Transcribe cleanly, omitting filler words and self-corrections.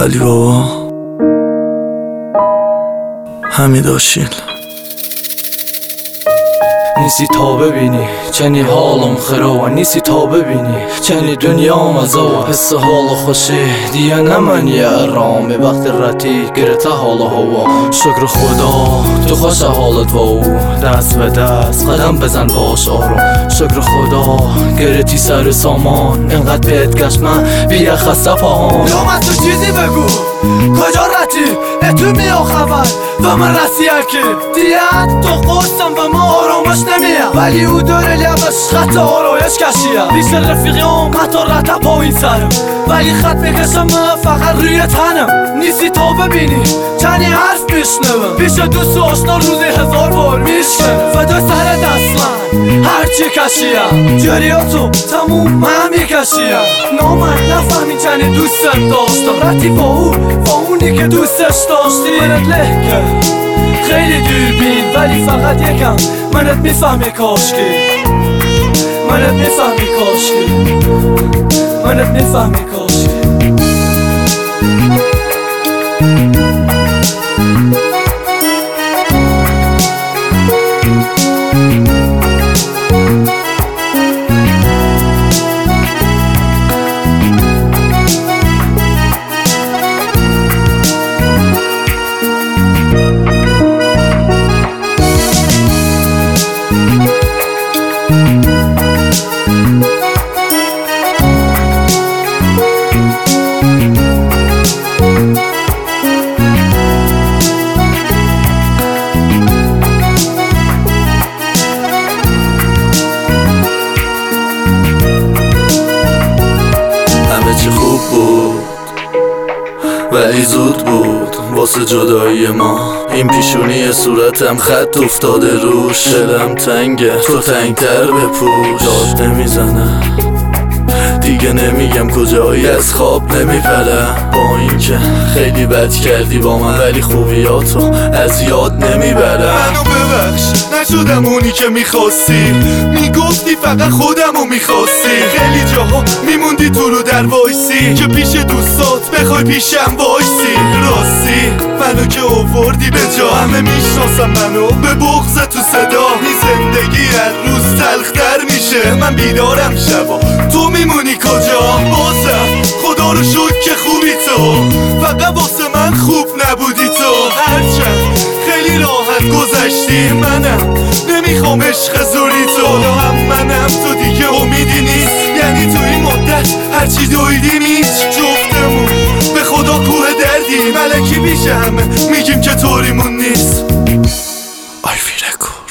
ولی بابا حمیداشیل نیستی تا ببینی چنی حالم خراب، نیستی تا ببینی چنی دنیام عذاب. حس حال خوشی دیگه نمانی آرام، به وقت رتی گرته حال هوا. شکر خدا تو خوش حالت با او، دست به دست قدم بزن باش آروم. شکر خدا گرتی سر سامان، اینقدر پیت گشت من بیا خسته پاهام. من تو چیزی بگو کجا رتی اتو میا خبر و من رسیه دیت تو قصم و ما آرامش نمیم، ولی او داره لبش خط آرایش کشیه. پیش رفیقیام حتی رته پایین سرم، ولی خط میکشم فقط روی تنم. نیستی تا ببینی چنی حرف بشنوم، پیش دوست و آشنا روزی 1000 بار میشکنم. فدای سر دست من هرچی کشیم، جریاتو تموم من میکشیم. نامن نفهمی چنی دوستم داشتم، رتی با اونی که دوستش داشتی. منت لهکه خیلی دوربین ولی فقط یکم منت میفهمی کاشکی، منت میفهمی کاشکی، منت میفهمی کاشکی. چی خوب بود ولی زود بود واسه جدایی ما. این پیشونی صورتم خط افتاده روش، دلم تنگه تو تنگتر بپوش. داد نمیزنم دیگه نمیگم کجایی، از خواب نمیپرم. با اینکه خیلی بد کردی با من ولی خوبیاتو از یاد نمیبرم. منو ببخش نشدم اونی که میخواستی، میگفتی فقط خودمو میخواستی. خیلی جاها میموندی تو رو در وایسی، که پیش دوستات بخوای پیشم وایسی. راستی منو که آوردی به جا، همه میشناسم منو به بغض تو صدا. این زندگی هر روز تلختر میشه، من بیدارم شبا تو میمونی کجا. بازم خدا رو شکر که خوبی تو، فقط واسه من خوب نبودی تو. هرچند خیلی راحت گذشتی، منم نمیخوام عشق زوری تو. هم منم تو دیگه امیدی نیست، یعنی تو این مدت هرچی دویدیم هیچ. جفتمون به خدا کوه دردی، ملکی پیش همه میگیم که طوریمون نیست. آی ویرکو